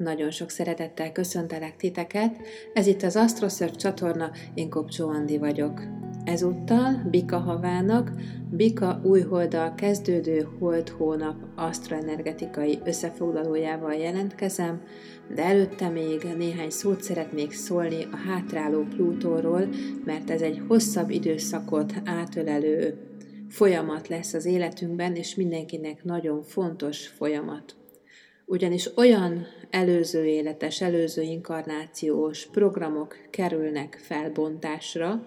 Nagyon sok szeretettel köszöntelek titeket. Ez itt az AstroSurf csatorna, én Kopcsó Andi vagyok. Ezúttal Bika havának, Bika újholddal kezdődő hold-hónap asztroenergetikai összefoglalójával jelentkezem, de előtte még néhány szót szeretnék szólni a hátráló Plutóról, mert ez egy hosszabb időszakot átölelő folyamat lesz az életünkben, és mindenkinek nagyon fontos folyamat. Ugyanis olyan előző életes, előző inkarnációs programok kerülnek felbontásra,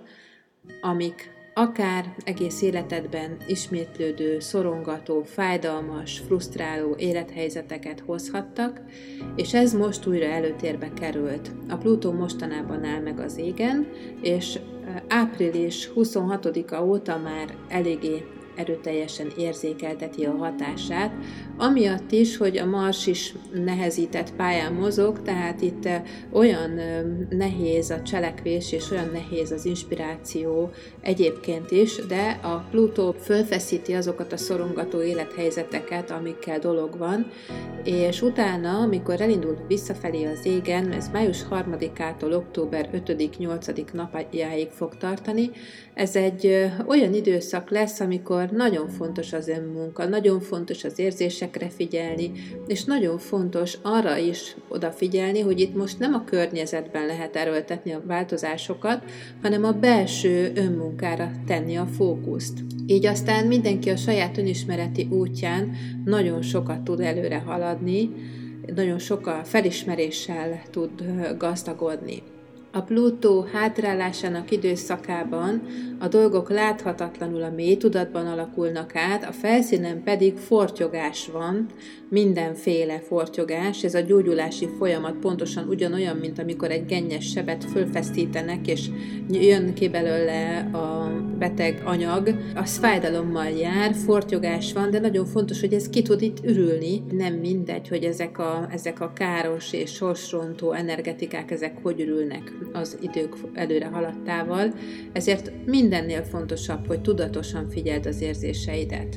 amik akár egész életedben ismétlődő, szorongató, fájdalmas, frusztráló élethelyzeteket hozhattak, és ez most újra előtérbe került. A Plutó mostanában áll meg az égen, és április 26-a óta már eléggé erőteljesen érzékelteti a hatását, amiatt is, hogy a Mars is nehezített pályán mozog, tehát itt olyan nehéz a cselekvés, és olyan nehéz az inspiráció egyébként is, de a Plutó fölfeszíti azokat a szorongató élethelyzeteket, amikkel dolog van, és utána, amikor elindul visszafelé az égen, ez május 3-ától október 5.-8. napjáig fog tartani, ez egy olyan időszak lesz, amikor nagyon fontos az önmunka, nagyon fontos az érzésekre figyelni, és nagyon fontos arra is odafigyelni, hogy itt most nem a környezetben lehet erőltetni a változásokat, hanem a belső önmunkára tenni a fókuszt. Így aztán mindenki a saját önismereti útján nagyon sokat tud előre haladni, nagyon sokkal felismeréssel tud gazdagodni. A Plutó hátrálásának időszakában a dolgok láthatatlanul a mélytudatban alakulnak át, a felszínen pedig fortyogás van, mindenféle fortyogás. Ez a gyógyulási folyamat pontosan ugyanolyan, mint amikor egy gennyes sebet fölfesztítenek, és jön ki belőle a beteg anyag. Az fájdalommal jár, fortyogás van, de nagyon fontos, hogy ez ki tud itt ürülni. Nem mindegy, hogy ezek a káros és sorsrontó energetikák, ezek hogy ürülnek az idők előre haladtával, ezért mindennél fontosabb, hogy tudatosan figyeld az érzéseidet.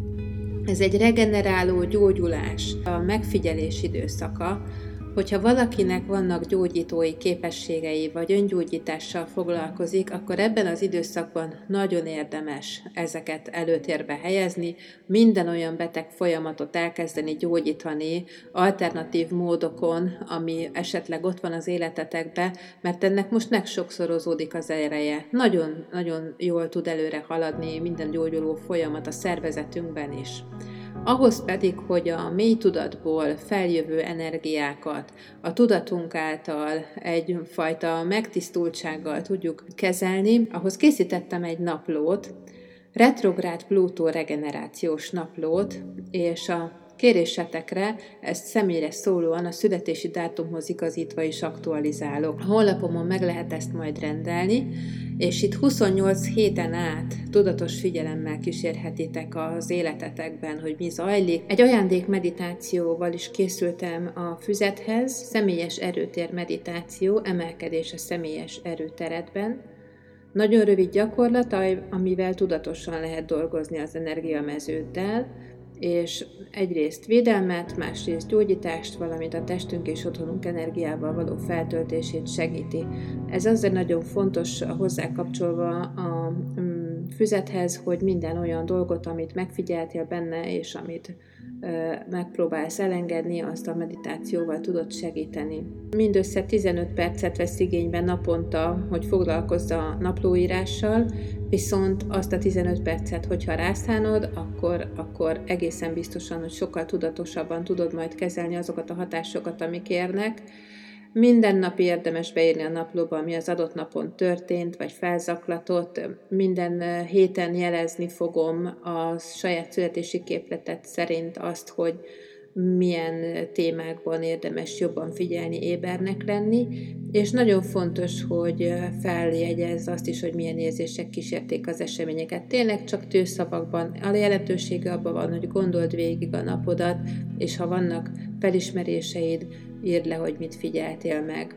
Ez egy regeneráló gyógyulás, a megfigyelés időszaka, hogyha valakinek vannak gyógyítói képességei, vagy öngyógyítással foglalkozik, akkor ebben az időszakban nagyon érdemes ezeket előtérbe helyezni, minden olyan beteg folyamatot elkezdeni gyógyítani alternatív módokon, ami esetleg ott van az életetekben, mert ennek most megsokszorozódik az ereje. Nagyon jól tud előre haladni minden gyógyuló folyamat a szervezetünkben is. Ahhoz pedig, hogy a mély tudatból feljövő energiákat a tudatunk által egyfajta megtisztultsággal tudjuk kezelni, ahhoz készítettem egy naplót, retrográd Plutó regenerációs naplót, és a kérésetekre ezt személyre szólóan a születési dátumhoz igazítva is aktualizálok. A honlapomon meg lehet ezt majd rendelni, és itt 28 héten át tudatos figyelemmel kísérhetitek az életetekben, hogy mi zajlik. Egy ajándékmeditációval is készültem a füzethez, személyes erőtér meditáció, emelkedés a személyes erőteredben. Nagyon rövid gyakorlat, amivel tudatosan lehet dolgozni az energiameződdel, és egyrészt védelmet, másrészt gyógyítást, valamint a testünk és otthonunk energiával való feltöltését segíti. Ez azért nagyon fontos hozzá kapcsolva a füzethez, hogy minden olyan dolgot, amit megfigyeltél benne, és amit megpróbálsz elengedni, azt a meditációval tudod segíteni. Mindössze 15 percet vesz igénybe naponta, hogy foglalkozz a naplóírással, viszont azt a 15 percet, hogyha rászánod, akkor egészen biztosan, hogy sokkal tudatosabban tudod majd kezelni azokat a hatásokat, amik érnek. Minden nap érdemes beírni a naplóba, ami az adott napon történt, vagy felzaklatott. Minden héten jelezni fogom a saját születési képletet szerint azt, hogy milyen témákban érdemes jobban figyelni, ébernek lenni, és nagyon fontos, hogy feljegyezz azt is, hogy milyen érzések kísérték az eseményeket. Tényleg csak tőszavakban. A jelentősége abban van, hogy gondold végig a napodat, és ha vannak felismeréseid, írd le, hogy mit figyeltél meg.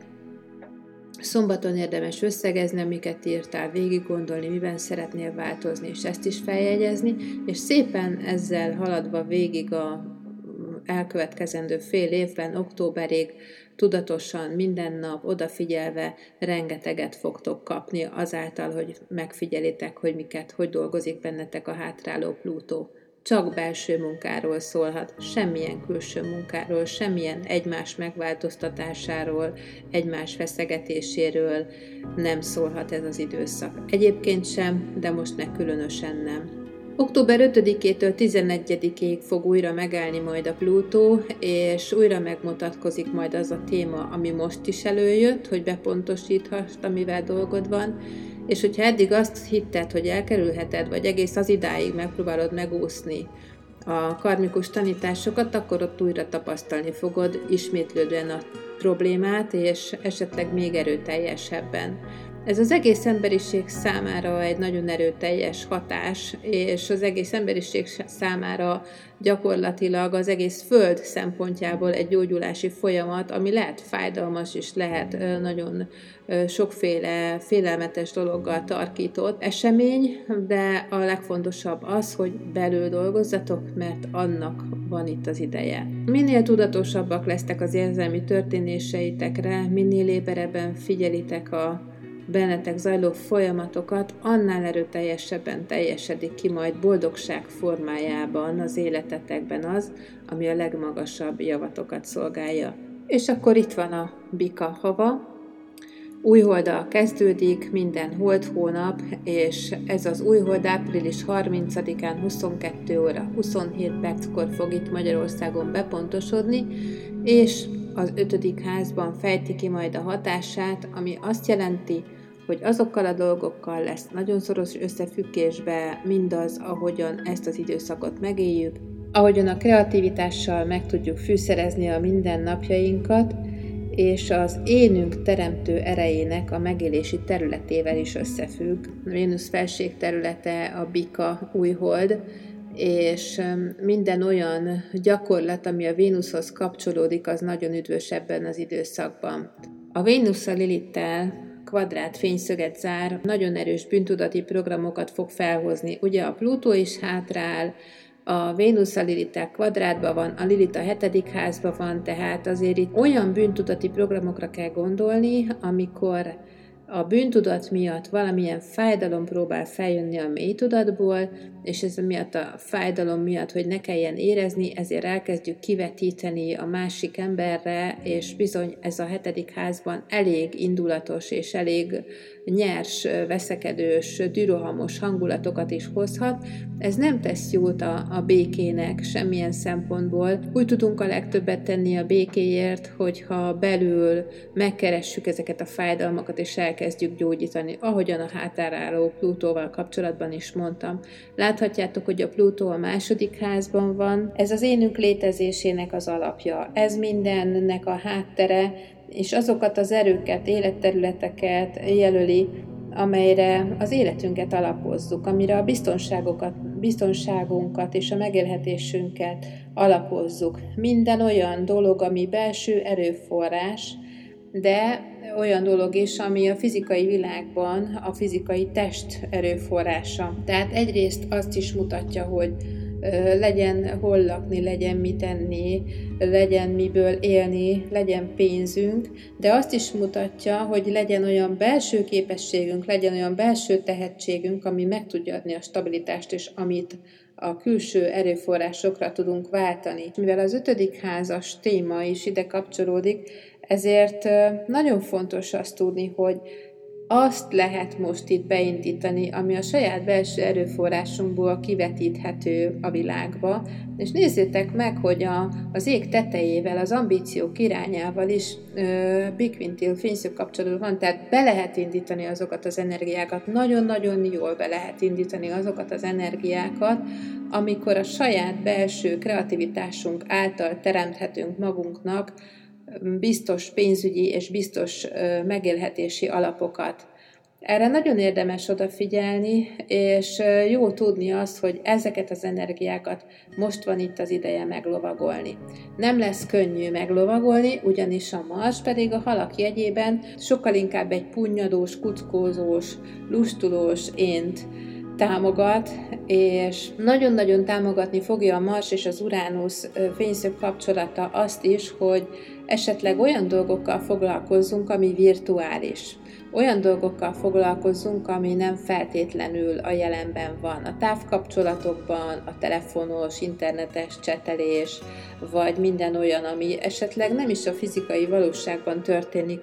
Szombaton érdemes összegezni, amiket írtál, végig gondolni, miben szeretnél változni, és ezt is feljegyezni, és szépen ezzel haladva végig elkövetkezendő fél évben, októberig tudatosan, minden nap odafigyelve rengeteget fogtok kapni azáltal, hogy megfigyelitek, hogy dolgozik bennetek a hátráló Plutó. Csak belső munkáról szólhat, semmilyen külső munkáról, semmilyen egymás megváltoztatásáról, egymás feszegetéséről nem szólhat ez az időszak. Egyébként sem, de most meg különösen nem. Október 5-től 11-ig fog újra megállni majd a Plutó, és újra megmutatkozik majd az a téma, ami most is előjött, hogy bepontosíthass, amivel dolgod van, és hogyha eddig azt hitted, hogy elkerülheted, vagy egész az idáig megpróbálod megúszni a karmikus tanításokat, akkor ott újra tapasztalni fogod ismétlődően a problémát, és esetleg még erőteljesebben. Ez az egész emberiség számára egy nagyon erőteljes hatás, és az egész emberiség számára gyakorlatilag az egész Föld szempontjából egy gyógyulási folyamat, ami lehet fájdalmas és lehet nagyon sokféle félelmetes dologgal tarkított esemény, de a legfontosabb az, hogy belül dolgozzatok, mert annak van itt az ideje. Minél tudatosabbak lesztek az érzelmi történéseitekre, minél éberebben figyelitek a bennetek zajló folyamatokat, annál erőteljesebben teljesedik ki majd boldogság formájában az életetekben az, ami a legmagasabb javatokat szolgálja. És akkor itt van a Bika hava. Új holdal kezdődik minden hold hónap, és ez az új hold április 30-án 22 óra 27 perckor fog itt Magyarországon bepontosodni, és az 5. házban fejti ki majd a hatását, ami azt jelenti, hogy azokkal a dolgokkal lesz nagyon szoros összefüggésbe mindaz, ahogyan ezt az időszakot megéljük, ahogyan a kreativitással meg tudjuk fűszerezni a mindennapjainkat, és az énünk teremtő erejének a megélési területével is összefügg. Vénusz felség területe a Bika újhold, és minden olyan gyakorlat, ami a Vénuszhoz kapcsolódik, az nagyon üdvös ebben az időszakban. A Vénusz a Lilittel kvadrát fényszöget zár, nagyon erős bűntudati programokat fog felhozni. Ugye a Plutó is hátrál, a Vénusz a Lilittel kvadrátban van, a Lilit a 7. házban van, tehát azért itt olyan bűntudati programokra kell gondolni, amikor a bűntudat miatt valamilyen fájdalom próbál feljönni a mély tudatból, és ez miatt a fájdalom miatt, hogy ne kelljen érezni, ezért elkezdjük kivetíteni a másik emberre, és bizony ez a 7. házban elég indulatos és elég nyers, veszekedős, dürohamos hangulatokat is hozhat. Ez nem tesz jót a békének semmilyen szempontból. Úgy tudunk a legtöbbet tenni a békéért, hogyha belül megkeressük ezeket a fájdalmakat, és elkezdjük gyógyítani, ahogyan a hátráló Plutóval kapcsolatban is mondtam. Láthatjátok, hogy a Plutó a 2. házban van. Ez az énünk létezésének az alapja. Ez mindennek a háttere, és azokat az erőket, életterületeket jelöli, amelyre az életünket alapozzuk, amire a biztonságunkat és a megélhetésünket alapozzuk. Minden olyan dolog, ami belső erőforrás, de olyan dolog is, ami a fizikai világban a fizikai test erőforrása. Tehát egyrészt azt is mutatja, hogy legyen hol lakni, legyen mit enni, legyen miből élni, legyen pénzünk, de azt is mutatja, hogy legyen olyan belső képességünk, legyen olyan belső tehetségünk, ami meg tudja adni a stabilitást, és amit a külső erőforrásokra tudunk váltani. Mivel az 5. házas téma is ide kapcsolódik, ezért nagyon fontos azt tudni, hogy azt lehet most itt beindítani, ami a saját belső erőforrásunkból kivetíthető a világba, és nézzétek meg, hogy az ég tetejével, az ambíciók irányával is bikvintil fényszög kapcsolatban van, tehát be lehet indítani azokat az energiákat, nagyon-nagyon jól be lehet indítani azokat az energiákat, amikor a saját belső kreativitásunk által teremthetünk magunknak biztos pénzügyi és biztos megélhetési alapokat. Erre nagyon érdemes odafigyelni, és jó tudni azt, hogy ezeket az energiákat most van itt az ideje meglovagolni. Nem lesz könnyű meglovagolni, ugyanis a Mars pedig a halak jegyében sokkal inkább egy punnyadós, kuckózós, lustulós ént támogat, és nagyon-nagyon támogatni fogja a Mars és az Uránusz fényszög kapcsolata azt is, hogy esetleg olyan dolgokkal foglalkozzunk, ami virtuális. Olyan dolgokkal foglalkozzunk, ami nem feltétlenül a jelenben van. A távkapcsolatokban, a telefonos, internetes csetelés, vagy minden olyan, ami esetleg nem is a fizikai valóságban történik,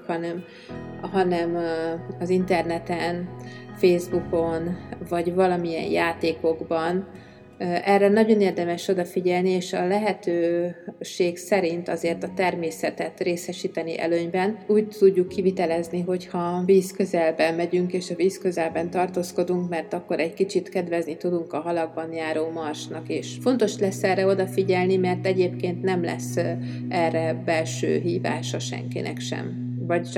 hanem az interneten, Facebookon, vagy valamilyen játékokban. Erre nagyon érdemes odafigyelni, és a lehetőség szerint azért a természetet részesíteni előnyben. Úgy tudjuk kivitelezni, hogyha víz közelben megyünk, és a víz közelben tartózkodunk, mert akkor egy kicsit kedvezni tudunk a halakban járó Marsnak is. Fontos lesz erre odafigyelni, mert egyébként nem lesz erre belső hívása senkinek sem.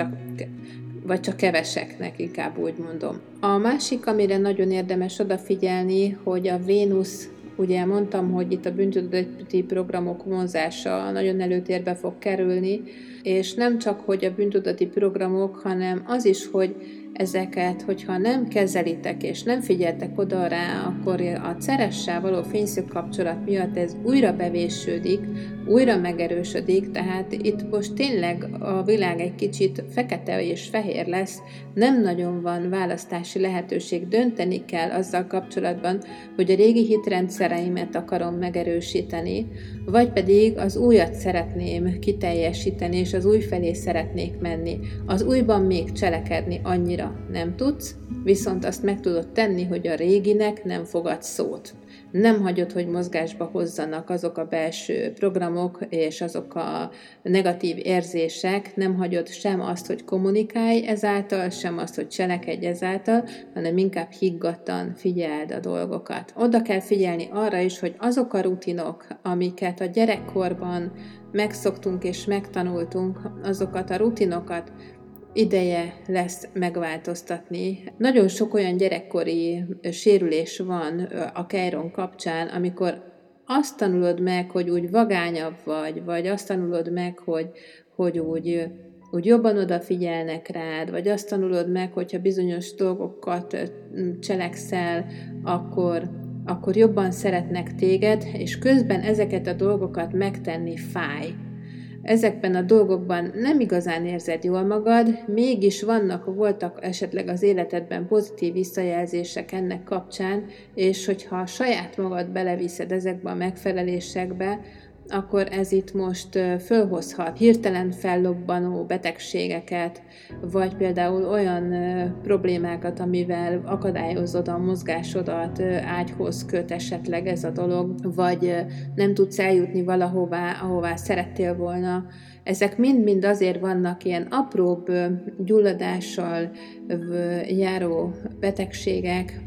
Vagy csak keveseknek, inkább úgy mondom. A másik, amire nagyon érdemes odafigyelni, hogy a Vénusz, ugye mondtam, hogy itt a bűntudati programok vonzása nagyon előtérbe fog kerülni, és nem csak, hogy a bűntudati programok, hanem az is, hogy ezeket, hogyha nem kezelitek és nem figyeltek oda rá, akkor a Ceressel való fényszög kapcsolat miatt ez újra bevésődik, újra megerősödik, tehát itt most tényleg a világ egy kicsit fekete és fehér lesz, nem nagyon van választási lehetőség, dönteni kell azzal kapcsolatban, hogy a régi hitrendszereimet akarom megerősíteni, vagy pedig az újat szeretném kiteljesíteni, és az új felé szeretnék menni. Az újban még cselekedni annyira nem tudsz, viszont azt meg tudod tenni, hogy a réginek nem fogad szót. Nem hagyod, hogy mozgásba hozzanak azok a belső programok és azok a negatív érzések, nem hagyod sem azt, hogy kommunikálj ezáltal, sem azt, hogy cselekedj ezáltal, hanem inkább higgadtan figyeld a dolgokat. Oda kell figyelni arra is, hogy azok a rutinok, amiket a gyerekkorban megszoktunk és megtanultunk, azokat a rutinokat ideje lesz megváltoztatni. Nagyon sok olyan gyerekkori sérülés van a Chiron kapcsán, amikor azt tanulod meg, hogy úgy vagányabb vagy azt tanulod meg, hogy úgy jobban odafigyelnek rád, vagy azt tanulod meg, hogyha bizonyos dolgokat cselekszel, akkor jobban szeretnek téged, és közben ezeket a dolgokat megtenni fáj. Ezekben a dolgokban nem igazán érzed jól magad, mégis voltak esetleg az életedben pozitív visszajelzések ennek kapcsán, és hogyha saját magad beleviszed ezekbe a megfelelésekbe, akkor ez itt most fölhozhat hirtelen fellobbanó betegségeket, vagy például olyan problémákat, amivel akadályozod a mozgásodat, ágyhoz köt esetleg ez a dolog, vagy nem tudsz eljutni valahová, ahová szerettél volna. Ezek mind-mind azért vannak ilyen apróbb gyulladással járó betegségek,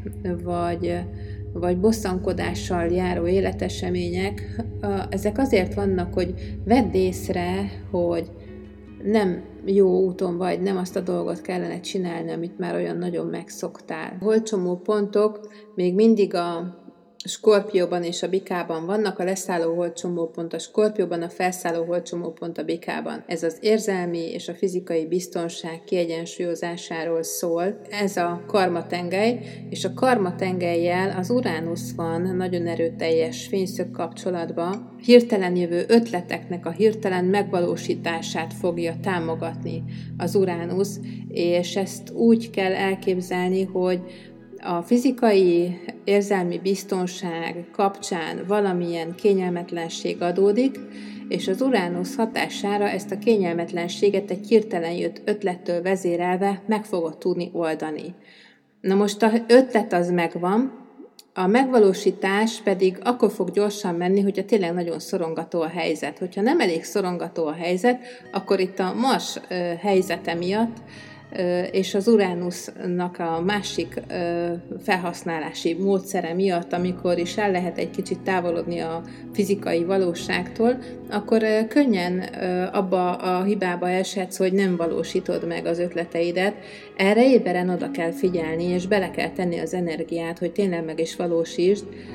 vagy bosszankodással járó életesemények, ezek azért vannak, hogy vedd észre, hogy nem jó úton vagy, nem azt a dolgot kellene csinálni, amit már olyan nagyon megszoktál. Holdcsomó pontok még mindig a Skorpióban és a Bikában vannak, a leszálló holdcsomópont a Skorpióban, a felszálló holdcsomópont a Bikában. Ez az érzelmi és a fizikai biztonság kiegyensúlyozásáról szól. Ez a karmatengely, és a karmatengellyel az Uránusz van nagyon erőteljes fényszög kapcsolatban. Hirtelen jövő ötleteknek a hirtelen megvalósítását fogja támogatni az Uránusz, és ezt úgy kell elképzelni, hogy a fizikai érzelmi biztonság kapcsán valamilyen kényelmetlenség adódik, és az Uránusz hatására ezt a kényelmetlenséget egy hirtelen jött ötlettől vezérelve meg fogod tudni oldani. Na most az ötlet az megvan, a megvalósítás pedig akkor fog gyorsan menni, hogyha tényleg nagyon szorongató a helyzet. Hogyha nem elég szorongató a helyzet, akkor itt a Mars helyzete miatt és az Uránusznak a másik felhasználási módszere miatt, amikor is el lehet egy kicsit távolodni a fizikai valóságtól, akkor könnyen abba a hibába eshetsz, hogy nem valósítod meg az ötleteidet. Erre éberen oda kell figyelni, és bele kell tenni az energiát, hogy tényleg meg is valósítsd,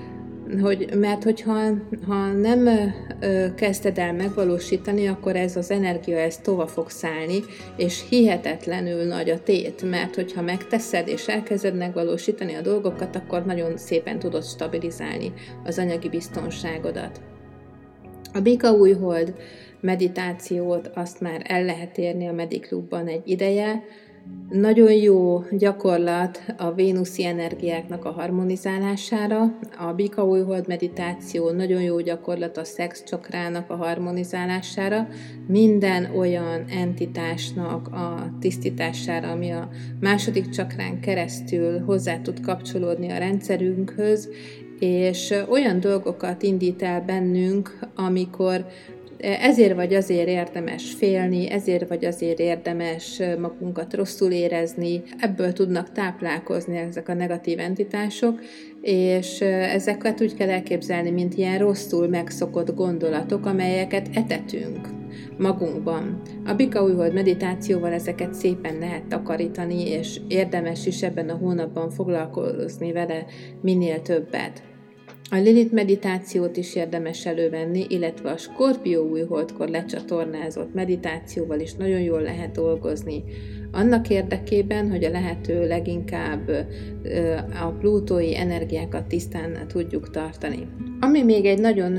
mert hogyha nem kezded el megvalósítani, akkor ez az energia tova fog szállni, és hihetetlenül nagy a tét, mert hogyha megteszed és elkezded megvalósítani a dolgokat, akkor nagyon szépen tudod stabilizálni az anyagi biztonságodat. A Bika újhold meditációt azt már el lehet érni a Mediklubban egy ideje. Nagyon jó gyakorlat a vénuszi energiáknak a harmonizálására. A Bika újhold meditáció nagyon jó gyakorlat a szex csakrának a harmonizálására, minden olyan entitásnak a tisztítására, ami a második csakrán keresztül hozzá tud kapcsolódni a rendszerünkhöz, és olyan dolgokat indít el bennünk, amikor ezért vagy azért érdemes félni, ezért vagy azért érdemes magunkat rosszul érezni, ebből tudnak táplálkozni ezek a negatív entitások, és ezeket úgy kell elképzelni, mint ilyen rosszul megszokott gondolatok, amelyeket etetünk magunkban. A Bika újhold meditációval ezeket szépen lehet takarítani, és érdemes is ebben a hónapban foglalkozni vele minél többet. A Lilith meditációt is érdemes elővenni, illetve a Skorpió újholdkor lecsatornázott meditációval is nagyon jól lehet dolgozni. Annak érdekében, hogy a lehető leginkább a plutói energiákat tisztán tudjuk tartani. Ami még egy nagyon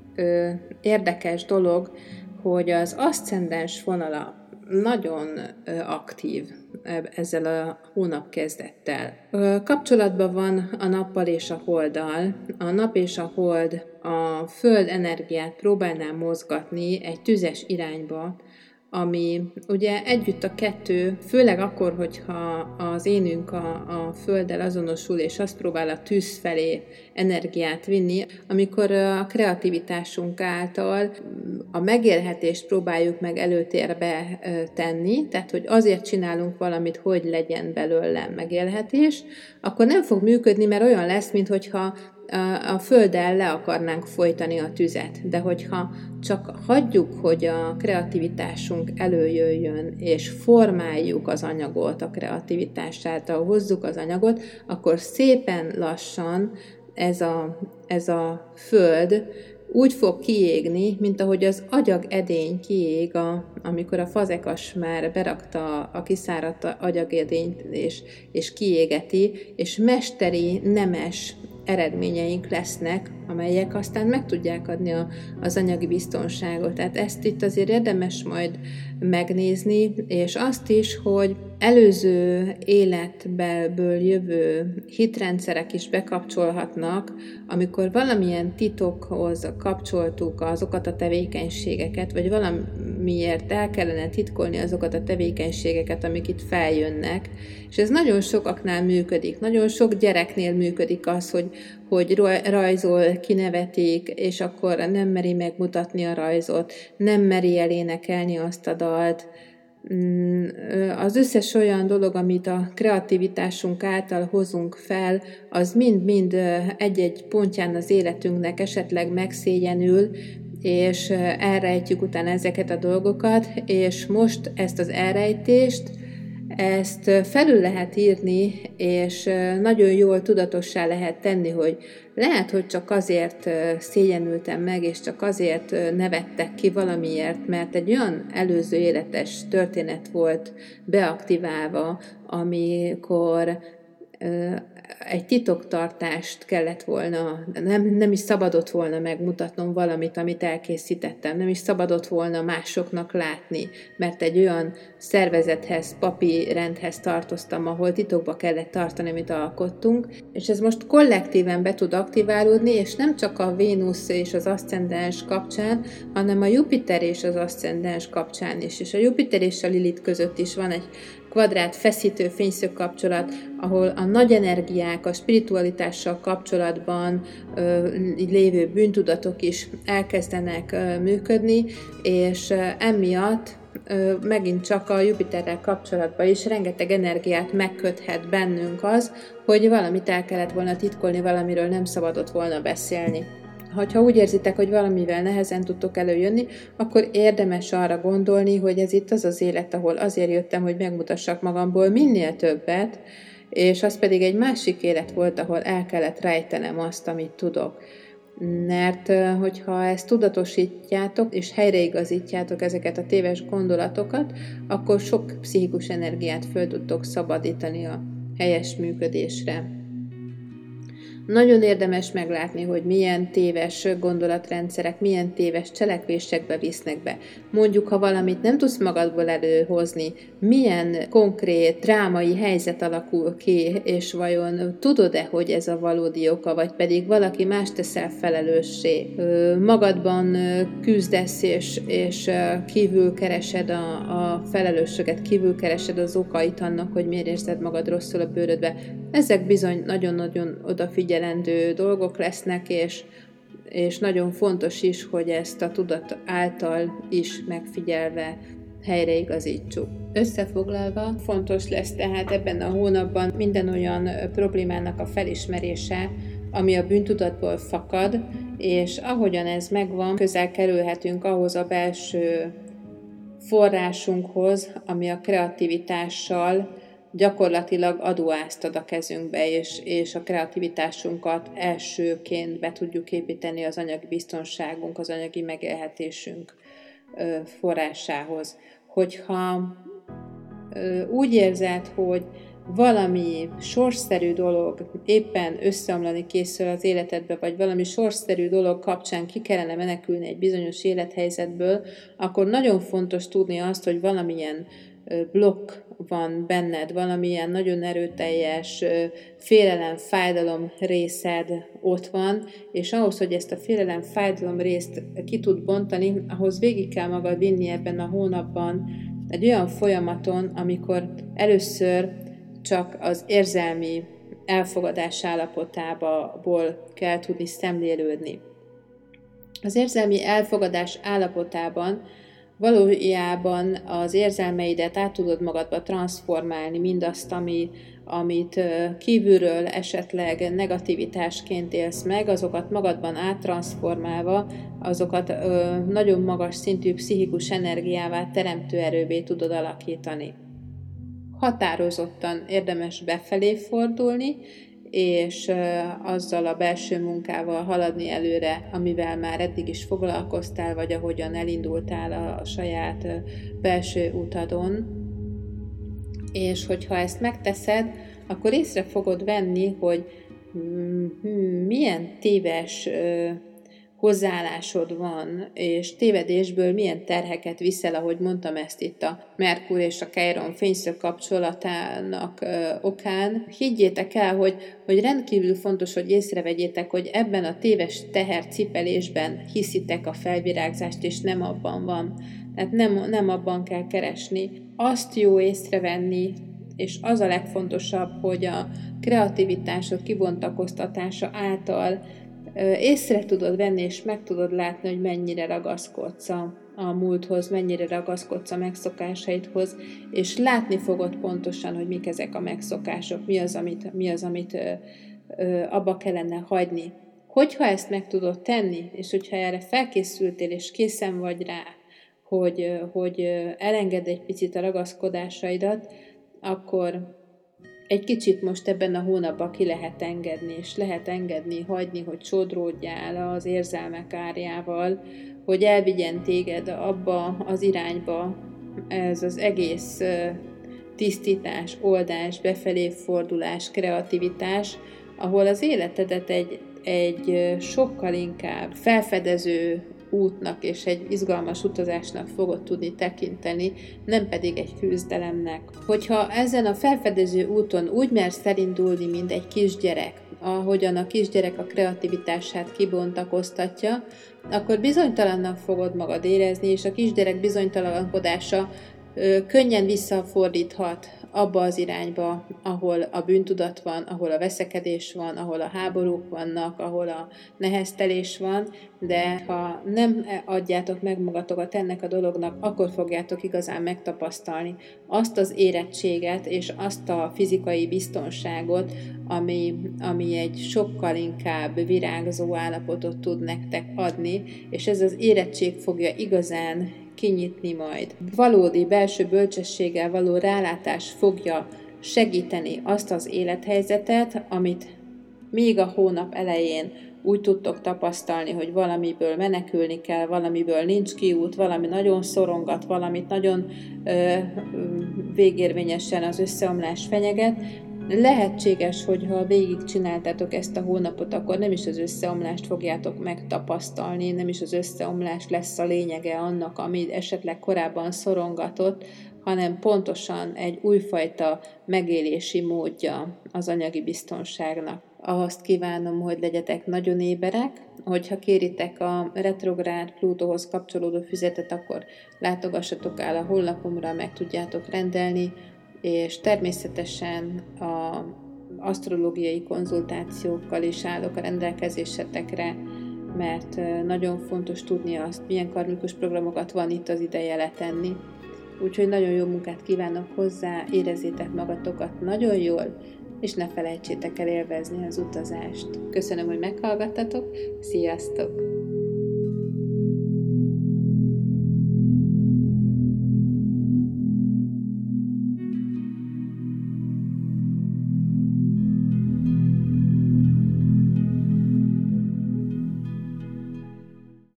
érdekes dolog, hogy az aszcendens vonala nagyon aktív ezzel a hónap kezdettel. Kapcsolatban van a nappal és a holddal. A nap és a hold a föld energiát próbálná mozgatni egy tüzes irányba, ami ugye együtt a kettő, főleg akkor, hogyha az énünk a földdel azonosul, és azt próbál a tűz felé energiát vinni, amikor a kreativitásunk által a megélhetést próbáljuk meg előtérbe tenni, tehát hogy azért csinálunk valamit, hogy legyen belőle megélhetés, akkor nem fog működni, mert olyan lesz, minthogyha a földdel le akarnánk folytani a tüzet, de hogyha csak hagyjuk, hogy a kreativitásunk előjöjjön, és formáljuk az anyagot a kreativitás által, hozzuk az anyagot, akkor szépen lassan ez a föld úgy fog kiégni, mint ahogy az agyagedény kiég, amikor a fazekas már berakta a kiszáradt agyagedényt, és kiégeti, és mesteri, nemes eredményeink lesznek, amelyek aztán meg tudják adni az anyagi biztonságot. Tehát ezt itt azért érdemes majd megnézni, és azt is, hogy előző életből jövő hitrendszerek is bekapcsolhatnak, amikor valamilyen titokhoz kapcsoltuk azokat a tevékenységeket, vagy valamiért el kellene titkolni azokat a tevékenységeket, amik itt feljönnek, és ez nagyon sokaknál működik. Nagyon sok gyereknél működik az, hogy rajzol, kinevetik, és akkor nem meri megmutatni a rajzot, nem meri elénekelni azt a dalt. Az összes olyan dolog, amit a kreativitásunk által hozunk fel, az mind-mind egy-egy pontján az életünknek esetleg megszégyenül, és elrejtjük utána ezeket a dolgokat, és most ezt az elrejtést, ezt felül lehet írni, és nagyon jól tudatossá lehet tenni, hogy lehet, hogy csak azért szégyenültem meg, és csak azért nevettek ki valamiért, mert egy olyan előző életes történet volt beaktiválva, amikor egy titoktartást kellett volna, nem is szabadott volna megmutatnom valamit, amit elkészítettem, nem is szabadott volna másoknak látni, mert egy olyan szervezethez, papi rendhez tartoztam, ahol titokba kellett tartani, amit alkottunk, és ez most kollektíven be tud aktiválódni, és nem csak a Vénusz és az aszcendens kapcsán, hanem a Jupiter és az aszcendens kapcsán is, és a Jupiter és a Lilith között is van egy kvadrát feszítő fényszög kapcsolat, ahol a nagy energiák, a spiritualitással kapcsolatban lévő bűntudatok is elkezdenek működni, és emiatt megint csak a Jupiterrel kapcsolatban is rengeteg energiát megköthet bennünk az, hogy valamit el kellett volna titkolni, valamiről nem szabadott volna beszélni. Ha úgy érzitek, hogy valamivel nehezen tudtok előjönni, akkor érdemes arra gondolni, hogy ez itt az az élet, ahol azért jöttem, hogy megmutassak magamból minél többet, és az pedig egy másik élet volt, ahol el kellett rejtenem azt, amit tudok. Mert hogyha ezt tudatosítjátok, és helyreigazítjátok ezeket a téves gondolatokat, akkor sok pszichikus energiát föl tudtok szabadítani a helyes működésre. Nagyon érdemes meglátni, hogy milyen téves gondolatrendszerek, milyen téves cselekvésekbe visznek be. Mondjuk, ha valamit nem tudsz magadból előhozni, milyen konkrét drámai helyzet alakul ki, és vajon tudod-e, hogy ez a valódi oka, vagy pedig valaki más teszel felelőssé. Magadban küzdesz, és kívül keresed a felelősséget, kívül keresed az okait annak, hogy miért érzed magad rosszul a bőrödbe. Ezek bizony nagyon-nagyon odafigyelendő dolgok lesznek, és nagyon fontos is, hogy ezt a tudat által is megfigyelve helyreigazítsuk. Összefoglalva, fontos lesz tehát ebben a hónapban minden olyan problémának a felismerése, ami a bűntudatból fakad, és ahogyan ez megvan, közel kerülhetünk ahhoz a belső forrásunkhoz, ami a kreativitással gyakorlatilag adóáztad a kezünkbe, és a kreativitásunkat elsőként be tudjuk építeni az anyagi biztonságunk, az anyagi megélhetésünk forrásához. Hogyha úgy érzed, hogy valami sorsszerű dolog éppen összeomlani készül az életedbe, vagy valami sorsszerű dolog kapcsán ki kellene menekülni egy bizonyos élethelyzetből, akkor nagyon fontos tudni azt, hogy valamilyen blokk van benned, valamilyen nagyon erőteljes félelem, fájdalom részed ott van, és ahhoz, hogy ezt a félelem, fájdalom részt ki tud bontani, ahhoz végig kell magad vinni ebben a hónapban egy olyan folyamaton, amikor először csak az érzelmi elfogadás állapotából kell tudni szemlélődni. Az érzelmi elfogadás állapotában valójában az érzelmeidet át tudod magadba transformálni, mindazt, amit kívülről esetleg negativitásként élsz meg, azokat magadban áttranszformálva, azokat nagyon magas szintű pszichikus energiává, teremtő erővé tudod alakítani. Határozottan érdemes befelé fordulni, és azzal a belső munkával haladni előre, amivel már eddig is foglalkoztál, vagy ahogyan elindultál a saját belső utadon. És hogyha ezt megteszed, akkor észre fogod venni, hogy milyen téves hozzáállásod van, és tévedésből milyen terheket viszel, ahogy mondtam ezt itt a Merkur és a Chiron fényszög kapcsolatának okán. Higgyétek el, hogy rendkívül fontos, hogy észrevegyétek, hogy ebben a téves tehercipelésben hiszitek a felvirágzást, és nem abban van. Tehát nem abban kell keresni. Azt jó észrevenni, és az a legfontosabb, hogy a kreativitásod kibontakoztatása által észre tudod venni, és meg tudod látni, hogy mennyire ragaszkodsz a múlthoz, mennyire ragaszkodsz a megszokásaidhoz, és látni fogod pontosan, hogy mik ezek a megszokások, mi az, amit abba kellene hagyni. Hogyha ezt meg tudod tenni, és hogyha erre felkészültél, és készen vagy rá, hogy elengedd egy picit a ragaszkodásaidat, akkor egy kicsit most ebben a hónapban ki lehet engedni, és lehet engedni, hagyni, hogy sodródjál az érzelmek árjával, hogy elvigyen téged abba az irányba ez az egész tisztítás, oldás, befelé fordulás, kreativitás, ahol az életedet egy sokkal inkább felfedező útnak és egy izgalmas utazásnak fogod tudni tekinteni, nem pedig egy küzdelemnek. Hogyha ezen a felfedező úton úgy mersz elindulni, mint egy kisgyerek, ahogyan a kisgyerek a kreativitását kibontakoztatja, akkor bizonytalannak fogod magad érezni, és a kisgyerek bizonytalankodása könnyen visszafordíthat abba az irányba, ahol a bűntudat van, ahol a veszekedés van, ahol a háborúk vannak, ahol a neheztelés van, de ha nem adjátok meg magatokat ennek a dolognak, akkor fogjátok igazán megtapasztalni azt az érettséget és azt a fizikai biztonságot, ami egy sokkal inkább virágzó állapotot tud nektek adni, és ez az érettség fogja igazán kinyitni majd. Valódi belső bölcsességgel való rálátás fogja segíteni azt az élethelyzetet, amit még a hónap elején úgy tudtok tapasztalni, hogy valamiből menekülni kell, valamiből nincs kiút, valami nagyon szorongat, valamit nagyon végérvényesen az összeomlás fenyeget. Lehetséges, hogy ha végigcsináltátok ezt a hónapot, akkor nem is az összeomlást fogjátok megtapasztalni, nem is az összeomlás lesz a lényege annak, ami esetleg korábban szorongatott, hanem pontosan egy újfajta megélési módja az anyagi biztonságnak. Azt kívánom, hogy legyetek nagyon éberek, hogyha kéritek a retrográd Plutóhoz kapcsolódó füzetet, akkor látogassatok el a honlapomra, meg tudjátok rendelni, és természetesen az asztrológiai konzultációkkal is állok a rendelkezésetekre, mert nagyon fontos tudni azt, milyen karmikus programokat van itt az ideje letenni. Úgyhogy nagyon jó munkát kívánok hozzá, érezzétek magatokat nagyon jól, és ne felejtsétek el élvezni az utazást. Köszönöm, hogy meghallgattatok, sziasztok!